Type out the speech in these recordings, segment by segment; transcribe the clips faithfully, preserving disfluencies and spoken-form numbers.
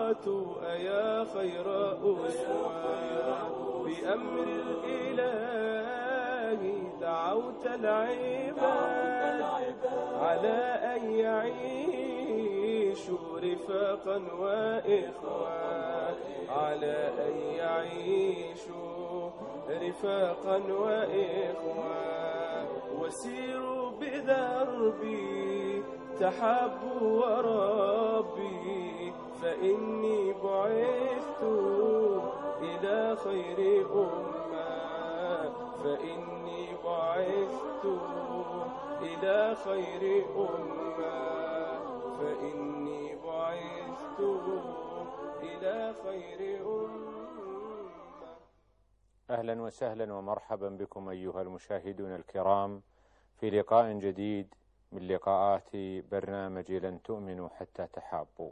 الصلاة أيا خير أسوة بأمر الإله دعوت العباد على أن يعيشوا رفاقا وإخوة على أن يعيشوا رفاقا وإخوة وسيروا بدربي تحبوا وربي فإني بعثت إلى خير أمة فإني بعثت إلى خير أمة فإني بعثت إلى خير أمة. أهلا وسهلا ومرحبا بكم أيها المشاهدون الكرام في لقاء جديد من لقاءات برنامج لن تؤمنوا حتى تحابوا.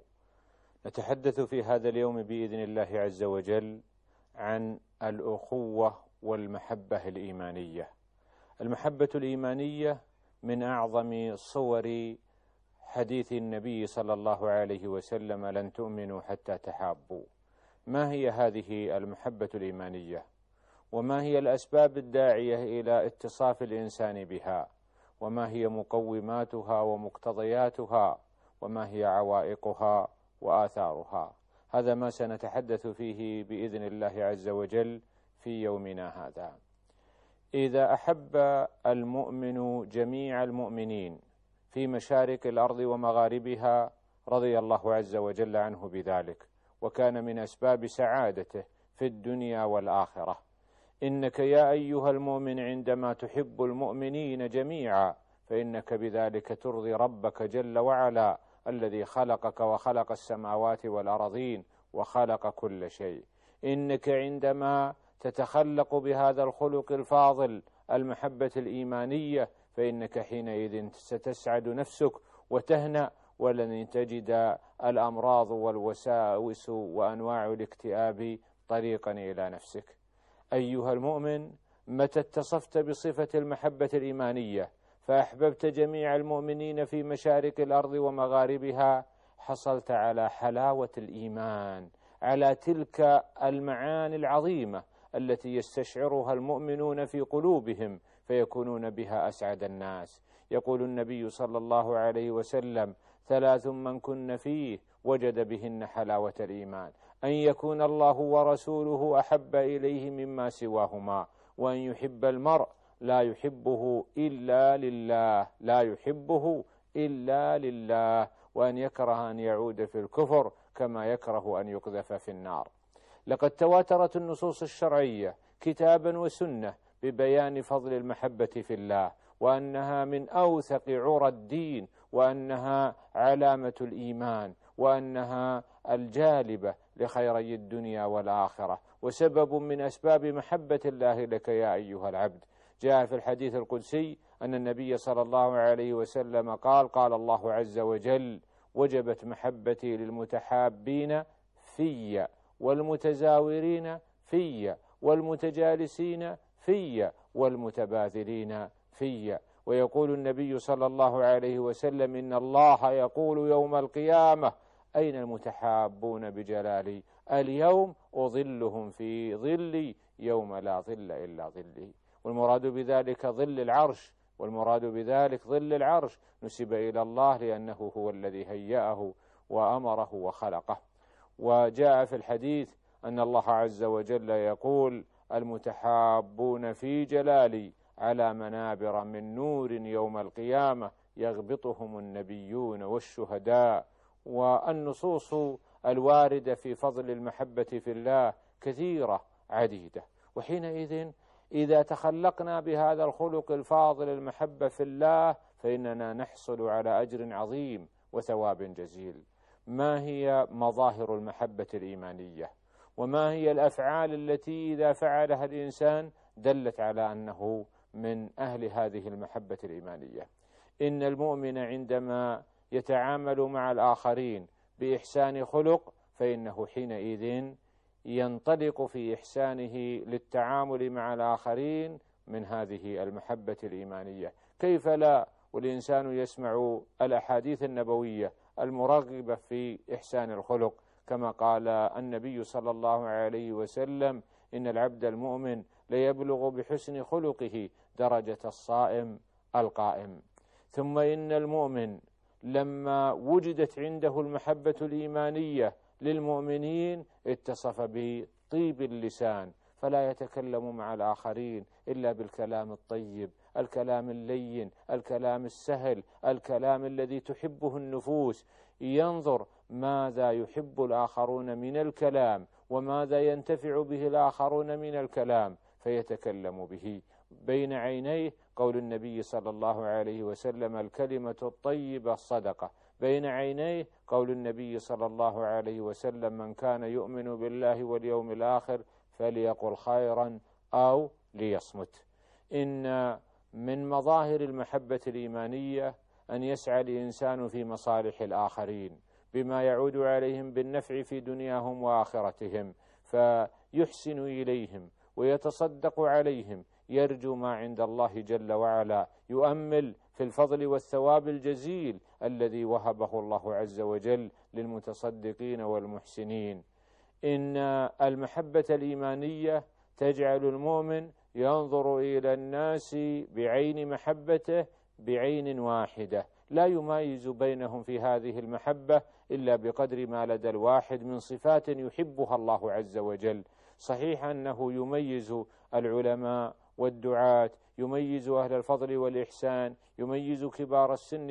نتحدث في هذا اليوم بإذن الله عز وجل عن الأخوة والمحبة الإيمانية. المحبة الإيمانية من أعظم صور حديث النبي صلى الله عليه وسلم لن تؤمنوا حتى تحابوا. ما هي هذه المحبة الإيمانية؟ وما هي الأسباب الداعية إلى اتصاف الإنسان بها؟ وما هي مقوماتها ومقتضياتها؟ وما هي عوائقها وآثارها؟ هذا ما سنتحدث فيه بإذن الله عز وجل في يومنا هذا. إذا أحب المؤمن جميع المؤمنين في مشارق الأرض ومغاربها رضي الله عز وجل عنه بذلك، وكان من أسباب سعادته في الدنيا والآخرة. إنك يا أيها المؤمن عندما تحب المؤمنين جميعا فإنك بذلك ترضي ربك جل وعلا الذي خلقك وخلق السماوات والأرضين وخلق كل شيء. إنك عندما تتخلق بهذا الخلق الفاضل المحبة الإيمانية فإنك حينئذ ستسعد نفسك وتهنأ، ولن تجد الأمراض والوساوس وأنواع الاكتئاب طريقا إلى نفسك. أيها المؤمن، متى اتصفت بصفة المحبة الإيمانية فأحببت جميع المؤمنين في مشارق الأرض ومغاربها حصلت على حلاوة الإيمان، على تلك المعاني العظيمة التي يستشعرها المؤمنون في قلوبهم فيكونون بها أسعد الناس. يقول النبي صلى الله عليه وسلم: ثلاث من كن فيه وجد بهن حلاوة الإيمان: أن يكون الله ورسوله أحب إليه مما سواهما، وأن يحب المرء لا يحبه إلا لله لا يحبه إلا لله وأن يكره أن يعود في الكفر كما يكره أن يقذف في النار. لقد تواترت النصوص الشرعية كتابا وسنة ببيان فضل المحبة في الله، وأنها من أوثق عرى الدين، وأنها علامة الإيمان، وأنها الجالبة لخيري الدنيا والآخرة، وسبب من أسباب محبة الله لك يا أيها العبد. جاء في الحديث القدسي أن النبي صلى الله عليه وسلم قال: قال الله عز وجل: وجبت محبتي للمتحابين في، والمتزاورين في، والمتجالسين في، والمتباذلين في. ويقول النبي صلى الله عليه وسلم: إن الله يقول يوم القيامة: أين المتحابون بجلالي؟ اليوم أظلهم في ظلي يوم لا ظل إلا ظلي. والمراد بذلك ظل العرش، والمراد بذلك ظل العرش نسب إلى الله لأنه هو الذي هيأه وأمره وخلقه. وجاء في الحديث أن الله عز وجل يقول: المتحابون في جلالي على منابر من نور يوم القيامة يغبطهم النبيون والشهداء. والنصوص الواردة في فضل المحبة في الله كثيرة عديدة. وحينئذ إذا تخلقنا بهذا الخلق الفاضل المحبة في الله فإننا نحصل على أجر عظيم وثواب جزيل. ما هي مظاهر المحبة الإيمانية؟ وما هي الأفعال التي إذا فعلها الإنسان دلت على أنه من أهل هذه المحبة الإيمانية؟ إن المؤمن عندما يتعامل مع الآخرين بإحسان خلق فإنه حينئذ ينطلق في إحسانه للتعامل مع الآخرين من هذه المحبة الإيمانية. كيف لا والإنسان يسمع الأحاديث النبوية المرغبة في إحسان الخلق، كما قال النبي صلى الله عليه وسلم: إن العبد المؤمن ليبلغ بحسن خلقه درجة الصائم القائم. ثم إن المؤمن لما وجدت عنده المحبة الإيمانية للمؤمنين اتصف بطيب اللسان، فلا يتكلم مع الآخرين إلا بالكلام الطيب، الكلام اللين، الكلام السهل، الكلام الذي تحبه النفوس. ينظر ماذا يحب الآخرون من الكلام وماذا ينتفع به الآخرون من الكلام فيتكلم به. بين عينيه قول النبي صلى الله عليه وسلم: الكلمة الطيبة صدقة. بين عينيه قول النبي صلى الله عليه وسلم: من كان يؤمن بالله واليوم الآخر فليقل خيرا أو ليصمت. إن من مظاهر المحبة الإيمانية أن يسعى الإنسان في مصالح الآخرين بما يعود عليهم بالنفع في دنياهم وآخرتهم، فيحسن إليهم ويتصدق عليهم، يرجو ما عند الله جل وعلا، يؤمل في الفضل والثواب الجزيل الذي وهبه الله عز وجل للمتصدقين والمحسنين. إن المحبة الإيمانية تجعل المؤمن ينظر إلى الناس بعين محبته بعين واحدة، لا يميز بينهم في هذه المحبة إلا بقدر ما لدى الواحد من صفات يحبها الله عز وجل. صحيح أنه يميز العلماء والدعاة، يميز أهل الفضل والإحسان، يميز كبار السن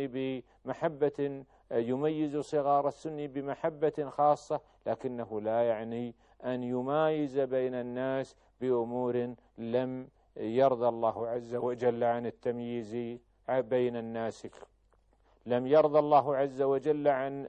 بمحبة، يميز صغار السن بمحبة خاصة، لكنه لا يعني أن يميز بين الناس بأمور لم يرضى الله عز وجل عن التمييز بين الناس. لم يرضى الله عز وجل عن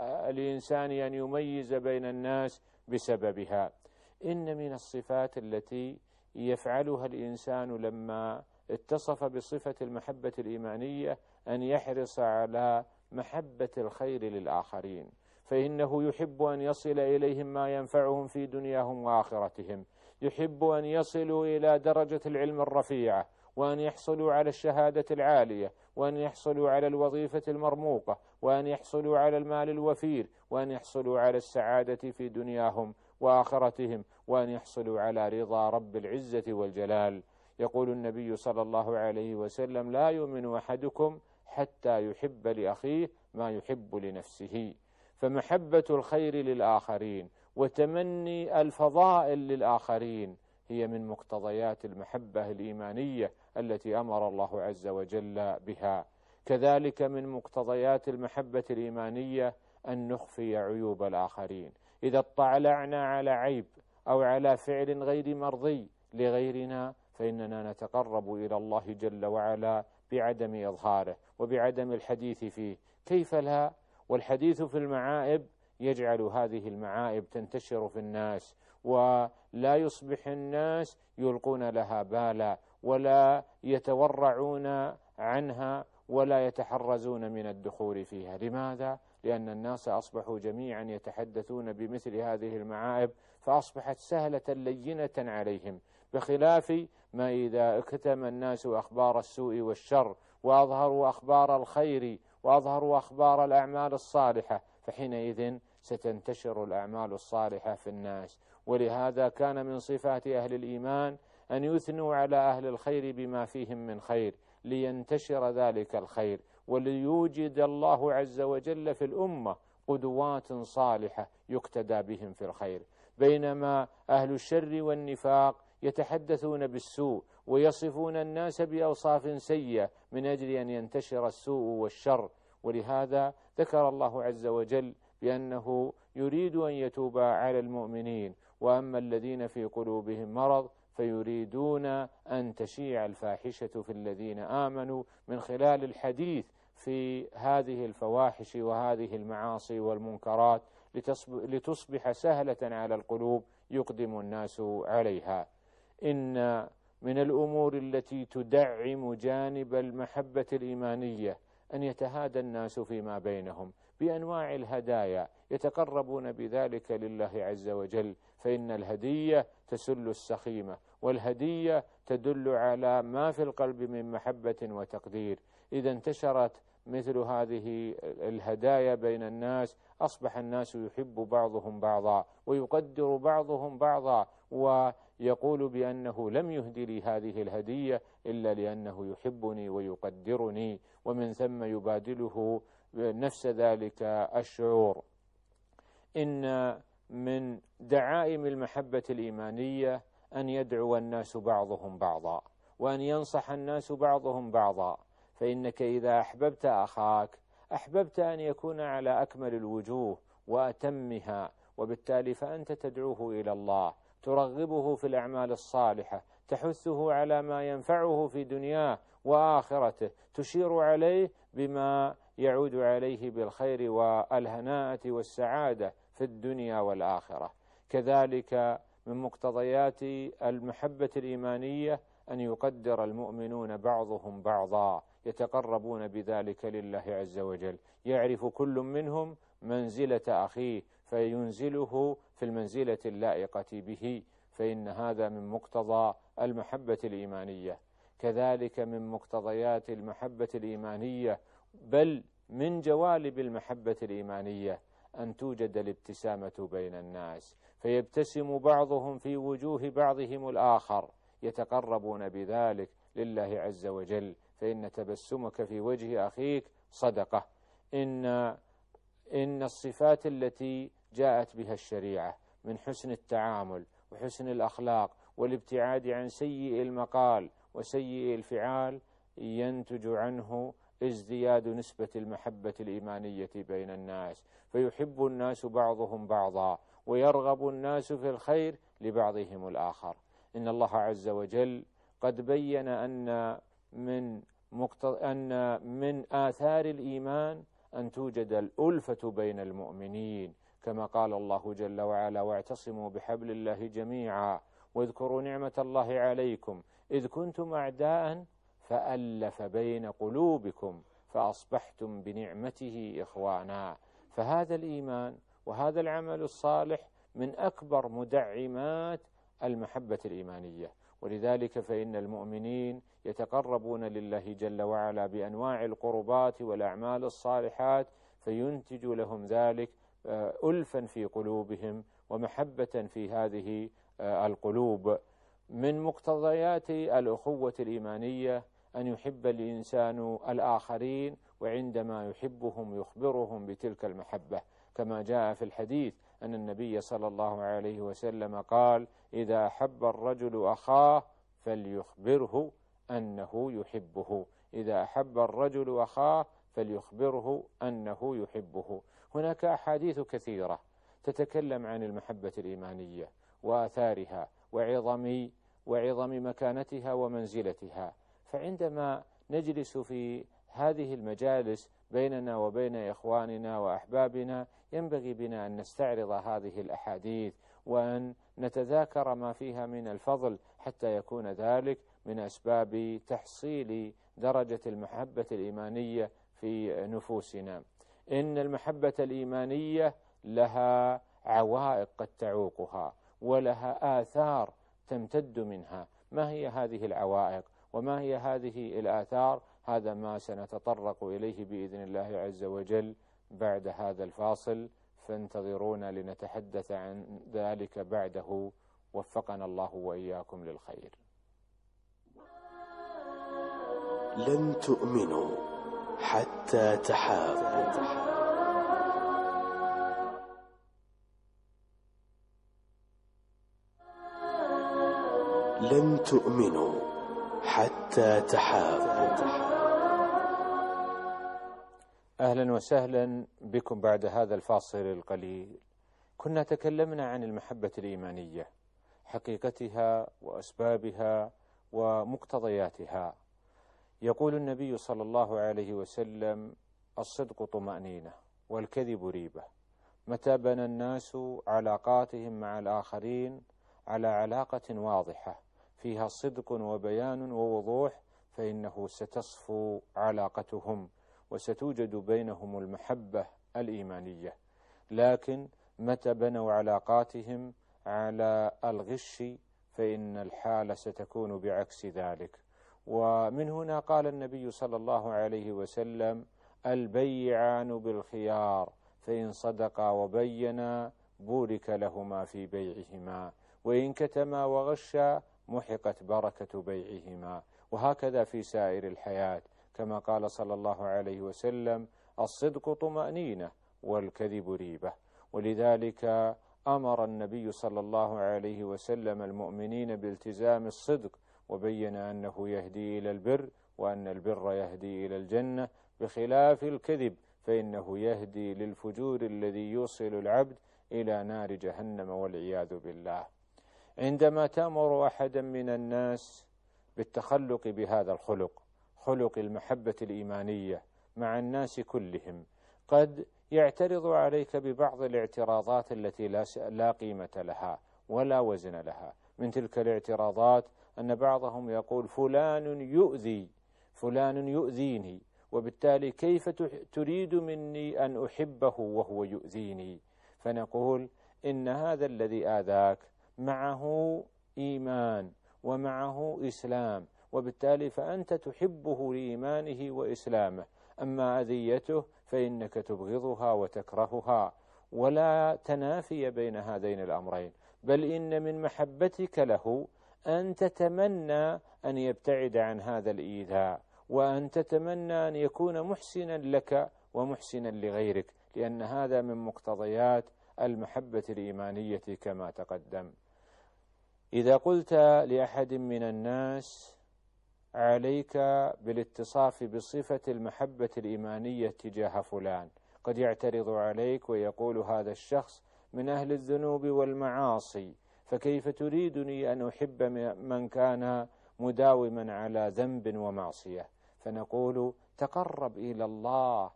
الإنسان أن يميز بين الناس بسببها. إن من الصفات التي يفعلها الإنسان لما اتصف بصفة المحبة الإيمانية أن يحرص على محبة الخير للآخرين، فإنه يحب أن يصل إليهم ما ينفعهم في دنياهم وآخرتهم، يحب أن يصلوا إلى درجة العلم الرفيعة، وأن يحصلوا على الشهادة العالية، وأن يحصلوا على الوظيفة المرموقة، وأن يحصلوا على المال الوفير، وأن يحصلوا على السعادة في دنياهم وآخرتهم، وأن يحصلوا على رضا رب العزة والجلال. يقول النبي صلى الله عليه وسلم: لا يؤمن أحدكم حتى يحب لأخيه ما يحب لنفسه. فمحبة الخير للآخرين وتمني الفضائل للآخرين هي من مقتضيات المحبة الإيمانية التي أمر الله عز وجل بها. كذلك من مقتضيات المحبة الإيمانية أن نخفي عيوب الآخرين. إذا اطلعنا على عيب أو على فعل غير مرضي لغيرنا فإننا نتقرب إلى الله جل وعلا بعدم إظهاره وبعدم الحديث فيه. كيف لا؟ والحديث في المعائب يجعل هذه المعائب تنتشر في الناس، ولا يصبح الناس يلقون لها بالا ولا يتورعون عنها ولا يتحرزون من الدخول فيها. لماذا؟ لأن الناس أصبحوا جميعا يتحدثون بمثل هذه المعائب، فأصبحت سهلة لينة عليهم، بخلاف ما إذا اكتم الناس أخبار السوء والشر وأظهروا أخبار الخير وأظهروا أخبار الأعمال الصالحة، فحينئذ ستنتشر الأعمال الصالحة في الناس. ولهذا كان من صفات أهل الإيمان أن يثنوا على أهل الخير بما فيهم من خير لينتشر ذلك الخير، وليوجد الله عز وجل في الأمة قدوات صالحة يقتدى بهم في الخير. بينما أهل الشر والنفاق يتحدثون بالسوء ويصفون الناس بأوصاف سيئة من أجل أن ينتشر السوء والشر. ولهذا ذكر الله عز وجل بأنه يريد أن يتوب على المؤمنين، وأما الذين في قلوبهم مرض فيريدون أن تشيع الفاحشة في الذين آمنوا، من خلال الحديث في هذه الفواحش وهذه المعاصي والمنكرات لتصبح سهلة على القلوب يقدم الناس عليها. إن من الأمور التي تدعم جانب المحبة الإيمانية أن يتهادى الناس فيما بينهم بأنواع الهدايا يتقربون بذلك لله عز وجل، فإن الهدية تسل السخيمة، والهدية تدل على ما في القلب من محبة وتقدير. إذا انتشرت مثل هذه الهدايا بين الناس أصبح الناس يحب بعضهم بعضا ويقدر بعضهم بعضا، ويقول بأنه لم يهدي لي هذه الهدية إلا لأنه يحبني ويقدرني، ومن ثم يبادله نفس ذلك الشعور. إن من دعائم المحبة الإيمانية أن يدعو الناس بعضهم بعضا، وأن ينصح الناس بعضهم بعضا، فإنك إذا أحببت أخاك أحببت أن يكون على أكمل الوجوه وأتمها، وبالتالي فأنت تدعوه إلى الله، ترغبه في الأعمال الصالحة، تحثه على ما ينفعه في دنياه وآخرته، تشير عليه بما يعود عليه بالخير والهناءة والسعادة في الدنيا والآخرة. كذلك من مقتضيات المحبة الإيمانية أن يقدر المؤمنون بعضهم بعضا، يتقربون بذلك لله عز وجل، يعرف كل منهم منزلة أخيه فينزله في المنزلة اللائقة به، فإن هذا من مقتضى المحبة الإيمانية. كذلك من مقتضيات المحبة الإيمانية بل من جوالب المحبة الإيمانية أن توجد الابتسامة بين الناس، فيبتسم بعضهم في وجوه بعضهم الآخر، يتقربون بذلك لله عز وجل، فإن تبسمك في وجه أخيك صدقة. إن إن الصفات التي جاءت بها الشريعة من حسن التعامل وحسن الأخلاق والابتعاد عن سيء المقال وسيء الفعال ينتج عنه ازدياد نسبة المحبة الإيمانية بين الناس، فيحب الناس بعضهم بعضا ويرغب الناس في الخير لبعضهم الآخر. إن الله عز وجل قد بين أن من مقتض... أن من آثار الإيمان أن توجد الألفة بين المؤمنين، كما قال الله جل وعلا: واعتصموا بحبل الله جميعا واذكروا نعمة الله عليكم إذ كنتم أعداء فألف بين قلوبكم فأصبحتم بنعمته إخوانا. فهذا الإيمان وهذا العمل الصالح من أكبر مدعمات المحبة الإيمانية، ولذلك فإن المؤمنين يتقربون لله جل وعلا بأنواع القربات والأعمال الصالحات، فينتج لهم ذلك ألفا في قلوبهم ومحبة في هذه القلوب. من مقتضيات الأخوة الإيمانية أن يحب الإنسان الآخرين، وعندما يحبهم يخبرهم بتلك المحبة، كما جاء في الحديث أن النبي صلى الله عليه وسلم قال: إذا أحب الرجل أخاه فليخبره أنه يحبه. إذا أحب الرجل أخاه فليخبره أنه يحبه. هناك أحاديث كثيرة تتكلم عن المحبة الإيمانية وآثارها وعظم وعظم مكانتها ومنزلتها، فعندما نجلس في هذه المجالس بيننا وبين إخواننا وأحبابنا ينبغي بنا أن نستعرض هذه الأحاديث وأن نتذاكر ما فيها من الفضل، حتى يكون ذلك من أسباب تحصيل درجة المحبة الإيمانية في نفوسنا. إن المحبة الإيمانية لها عوائق قد تعوقها ولها آثار تمتد منها. ما هي هذه العوائق وما هي هذه الآثار؟ هذا ما سنتطرق إليه بإذن الله عز وجل بعد هذا الفاصل، فانتظرونا لنتحدث عن ذلك بعده. وفقنا الله وإياكم للخير. لن تؤمنوا حتى تحابوا. لن تؤمنوا حتى تحابوا. أهلا وسهلا بكم بعد هذا الفاصل القليل. كنا تكلمنا عن المحبة الإيمانية، حقيقتها وأسبابها ومقتضياتها. يقول النبي صلى الله عليه وسلم: الصدق طمأنينة والكذب ريبة. متى بنى الناس علاقاتهم مع الآخرين على علاقة واضحة فيها صدق وبيان ووضوح، فإنه ستصفو علاقتهم وستوجد بينهم المحبة الإيمانية. لكن متى بنوا علاقاتهم على الغش فإن الحال ستكون بعكس ذلك. ومن هنا قال النبي صلى الله عليه وسلم: البيعان بالخيار، فإن صدقا وبينا بورك لهما في بيعهما، وإن كتما وغشا محقت بركة بيعهما. وهكذا في سائر الحياة، كما قال صلى الله عليه وسلم: الصدق طمأنينة والكذب ريبة. ولذلك أمر النبي صلى الله عليه وسلم المؤمنين بالتزام الصدق، وبين أنه يهدي إلى البر، وأن البر يهدي إلى الجنة، بخلاف الكذب فإنه يهدي للفجور الذي يوصل العبد إلى نار جهنم والعياذ بالله. عندما تأمر أحدا من الناس بالتخلق بهذا الخلق، خلق المحبة الإيمانية مع الناس كلهم، قد يعترض عليك ببعض الاعتراضات التي لا قيمة لها ولا وزن لها. من تلك الاعتراضات أن بعضهم يقول: فلان يؤذي، فلان يؤذيني، وبالتالي كيف تريد مني أن أحبه وهو يؤذيني؟ فنقول: إن هذا الذي آذاك معه إيمان ومعه إسلام، وبالتالي فأنت تحبه لإيمانه وإسلامه. أما أذيته فإنك تبغضها وتكرهها، ولا تنافي بين هذين الأمرين، بل إن من محبتك له أن تتمنى أن يبتعد عن هذا الإيذاء، وأن تتمنى أن يكون محسنا لك ومحسنا لغيرك، لأن هذا من مقتضيات المحبة الإيمانية كما تقدم. إذا قلت لأحد من الناس: عليك بالاتصاف بصفة المحبة الإيمانية تجاه فلان، قد يعترض عليك ويقول: هذا الشخص من أهل الذنوب والمعاصي، فكيف تريدني أن أحب من كان مداوما على ذنب ومعصية؟ فنقول: تقرب إلى الله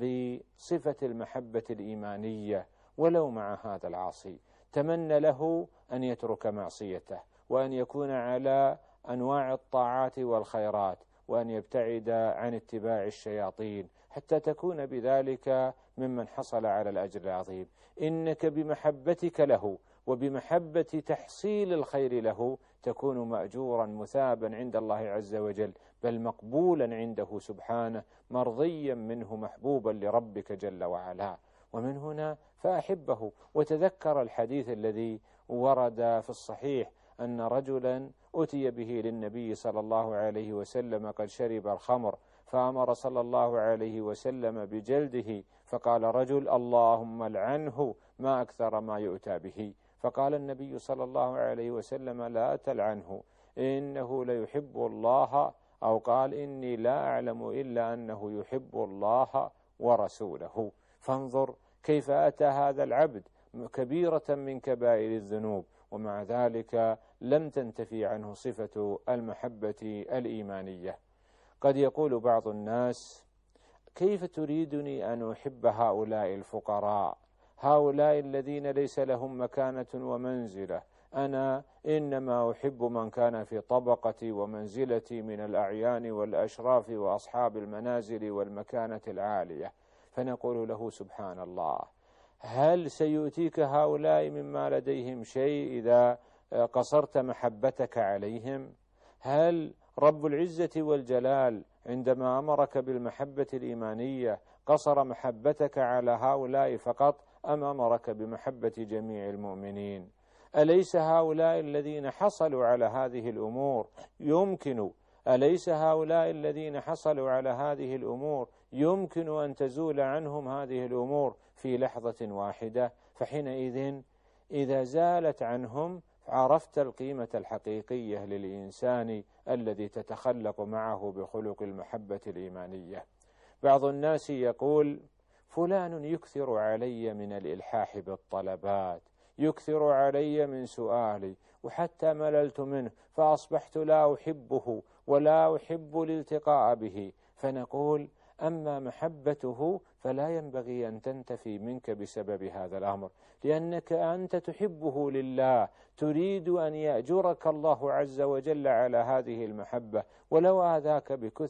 بصفة المحبة الإيمانية ولو مع هذا العاصي، تمنى له أن يترك معصيته، وأن يكون على أنواع الطاعات والخيرات، وأن يبتعد عن اتباع الشياطين، حتى تكون بذلك ممن حصل على الأجر العظيم. إنك بمحبتك له وبمحبة تحصيل الخير له تكون مأجورا مثابا عند الله عز وجل، بل مقبولا عنده سبحانه، مرضيا منه، محبوبا لربك جل وعلا. ومن هنا فأحبه. وتذكر الحديث الذي ورد في الصحيح أن رجلا أتي به للنبي صلى الله عليه وسلم قد شرب الخمر، فأمر صلى الله عليه وسلم بجلده، فقال رجل: اللهم لعنه، ما أكثر ما يؤتى به. فقال النبي صلى الله عليه وسلم: لا تلعنه، إنه ليحب الله، أو قال: إني لا أعلم إلا أنه يحب الله ورسوله. فانظر كيف أتى هذا العبد كبيرة من كبائر الذنوب، ومع ذلك لم تنتفي عنه صفة المحبة الإيمانية. قد يقول بعض الناس: كيف تريدني أن أحب هؤلاء الفقراء، هؤلاء الذين ليس لهم مكانة ومنزلة؟ أنا إنما أحب من كان في طبقتي ومنزلتي من الأعيان والأشراف وأصحاب المنازل والمكانة العالية. فنقول له: سبحان الله، هل سيؤتيك هؤلاء مما لديهم شيء إذا قصرت محبتك عليهم؟ هل رب العزة والجلال عندما أمرك بالمحبة الإيمانية قصر محبتك على هؤلاء فقط، أم أمرك بمحبة جميع المؤمنين؟ أليس هؤلاء الذين حصلوا على هذه الأمور يمكن أليس هؤلاء الذين حصلوا على هذه الأمور يمكن أن تزول عنهم هذه الأمور في لحظة واحدة؟ فحينئذ إذا زالت عنهم عرفت القيمة الحقيقية للإنسان الذي تتخلق معه بخلق المحبة الإيمانية. بعض الناس يقول: فلان يكثر علي من الإلحاح بالطلبات، يكثر علي من سؤالي، وحتى مللت منه فأصبحت لا أحبه ولا أحب الالتقاء به. فنقول: أما محبته فلا ينبغي أن تنتفي منك بسبب هذا الأمر، لأنك أنت تحبه لله، تريد أن يأجرك الله عز وجل على هذه المحبة، ولو آذاك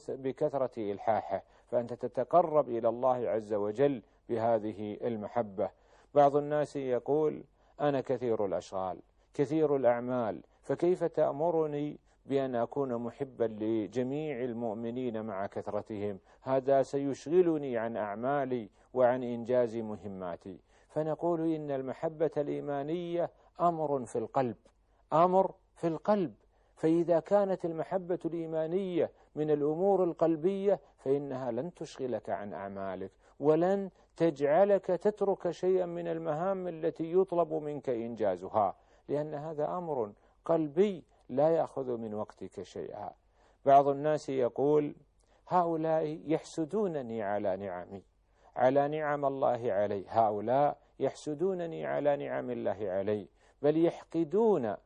بكثرة إلحاحه فأنت تتقرب إلى الله عز وجل بهذه المحبة. بعض الناس يقول: أنا كثير الأشغال، كثير الأعمال، فكيف تأمرني بأن أكون محبا لجميع المؤمنين مع كثرتهم، هذا سيشغلني عن أعمالي وعن إنجاز مهماتي. فنقول إن المحبة الإيمانية أمر في القلب، أمر في القلب. فإذا كانت المحبة الإيمانية من الأمور القلبية فإنها لن تشغلك عن أعمالك، ولن تجعلك تترك شيئا من المهام التي يطلب منك إنجازها، لأن هذا أمر قلبي لا يأخذ من وقتك شيئا. بعض الناس يقول هؤلاء يحسدونني على نعمي، على نعم الله علي، هؤلاء يحسدونني على نعم الله علي، بل يحقدون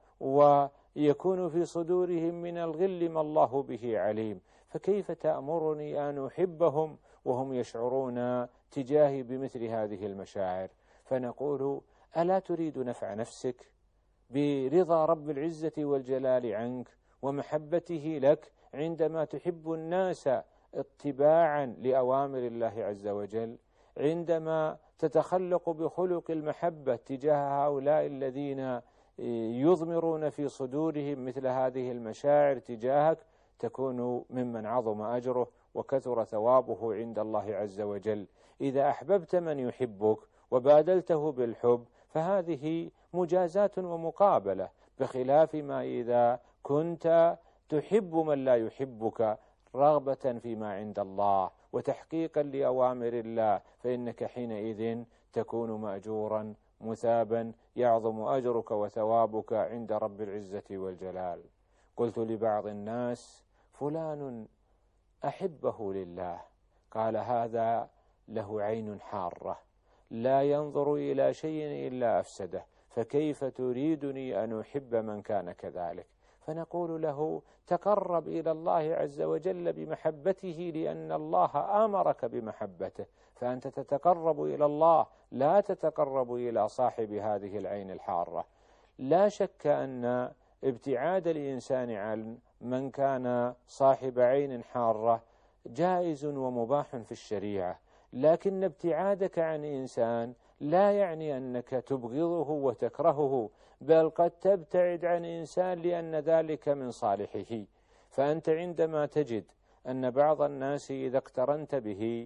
ويكون في صدورهم من الغل ما الله به عليم. فكيف تأمرني أن أحبهم وهم يشعرون تجاهي بمثل هذه المشاعر؟ فنقول ألا تريد نفع نفسك برضا رب العزة والجلال عنك ومحبته لك عندما تحب الناس اتباعا لأوامر الله عز وجل، عندما تتخلق بخلق المحبة تجاه هؤلاء الذين يضمرون في صدورهم مثل هذه المشاعر تجاهك، تكون ممن عظم أجره وكثر ثوابه عند الله عز وجل. إذا أحببت من يحبك وبادلته بالحب فهذه مجازات ومقابلة، بخلاف ما إذا كنت تحب من لا يحبك رغبة فيما عند الله وتحقيقا لأوامر الله، فإنك حينئذ تكون مأجورا مثابا يعظم أجرك وثوابك عند رب العزة والجلال. قلت لبعض الناس فلان أحبه لله، قال هذا له عين حارة لا ينظر إلى شيء إلا أفسده، فكيف تريدني أن أحب من كان كذلك؟ فنقول له تقرب إلى الله عز وجل بمحبته، لأن الله أمرك بمحبته، فأنت تتقرب إلى الله لا تتقرب إلى صاحب هذه العين الحارة. لا شك أن ابتعاد الإنسان عن من كان صاحب عين حارة جائز ومباح في الشريعة، لكن ابتعادك عن إنسان لا يعني أنك تبغضه وتكرهه، بل قد تبتعد عن إنسان لأن ذلك من صالحه. فأنت عندما تجد أن بعض الناس إذا اقترنت به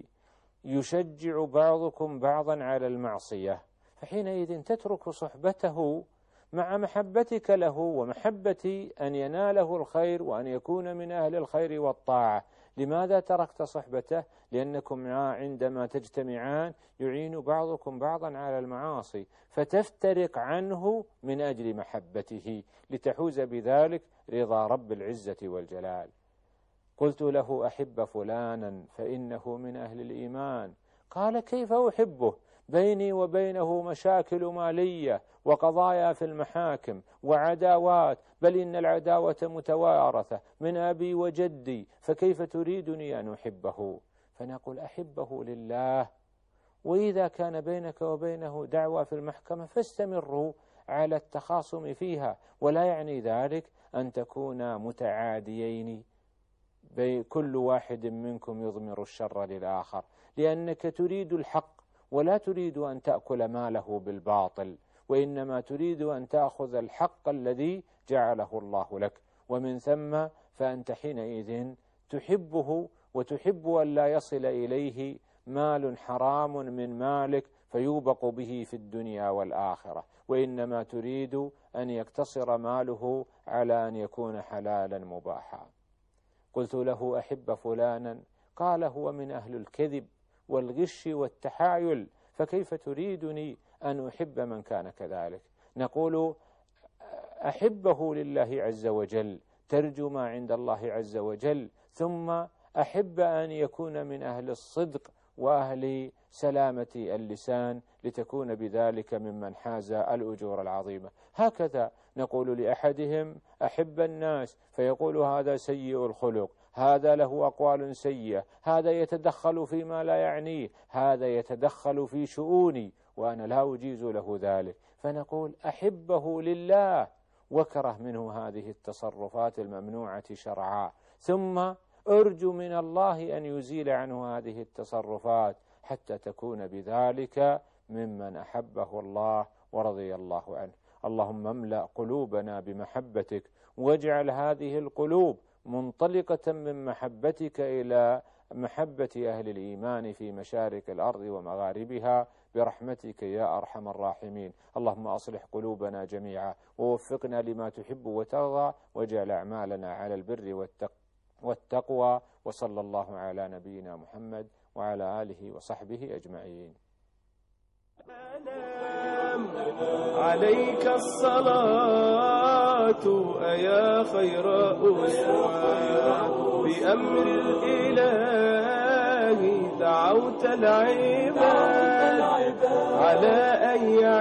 يشجع بعضكم بعضا على المعصية، فحينئذ تترك صحبته مع محبتك له ومحبة أن يناله الخير وأن يكون من أهل الخير والطاعة. لماذا تركت صحبته؟ لأنكم عندما تجتمعان يعين بعضكم بعضا على المعاصي، فتفترق عنه من أجل محبته لتحوز بذلك رضا رب العزة والجلال. قلت له أحب فلانا فإنه من أهل الإيمان. قال كيف أحبه؟ بيني وبينه مشاكل مالية وقضايا في المحاكم وعداوات، بل إن العداوة متوارثة من أبي وجدي، فكيف تريدني أن أحبه؟ فنقول أحبه لله، وإذا كان بينك وبينه دعوى في المحكمة فاستمروا على التخاصم فيها، ولا يعني ذلك أن تكون متعاديين كل واحد منكم يضمر الشر للآخر، لأنك تريد الحق ولا تريد أن تأكل ماله بالباطل، وإنما تريد أن تأخذ الحق الذي جعله الله لك، ومن ثم فأنت حينئذ تحبه وتحب أن لا يصل إليه مال حرام من مالك فيوبق به في الدنيا والآخرة، وإنما تريد أن يقتصر ماله على أن يكون حلالا مباحا. قلت له أحب فلانا، قال هو من أهل الكذب والغش والتحايل، فكيف تريدني أن أحب من كان كذلك؟ نقول أحبه لله عز وجل، ترجو ما عند الله عز وجل، ثم أحب أن يكون من أهل الصدق وأهل سلامة اللسان لتكون بذلك ممن حاز الأجور العظيمة. هكذا نقول لأحدهم أحب الناس، فيقول هذا سيء الخلق، هذا له أقوال سيئة، هذا يتدخل فيما لا يعنيه، هذا يتدخل في شؤوني وأنا لا أجيز له ذلك. فنقول أحبه لله واكره منه هذه التصرفات الممنوعة شرعا، ثم أرجو من الله أن يزيل عنه هذه التصرفات حتى تكون بذلك ممن أحبه الله ورضي الله عنه. اللهم املأ قلوبنا بمحبتك، واجعل هذه القلوب منطلقة من محبتك إلى محبة أهل الإيمان في مشارق الأرض ومغاربها برحمتك يا أرحم الراحمين. اللهم أصلح قلوبنا جميعا، ووفقنا لما تحب وترضى، واجعل أعمالنا على البر والتقوى. وصلى الله على نبينا محمد وعلى آله وصحبه أجمعين. عليك الصلاة أيا خير أسوة، بأمر الإله دعوت العباد على أن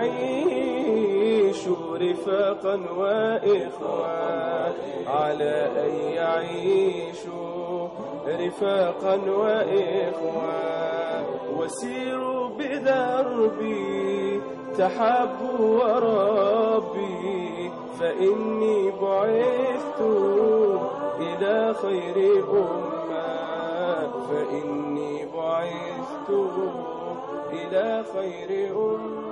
يعيشوا رفاقا وإخوة، على أن يعيشوا رفاقا وإخوة، وسيروا بدربي تحبوا وربي، فإني بعثت إلى خير أمة، فإني بعثت إلى خير أمة.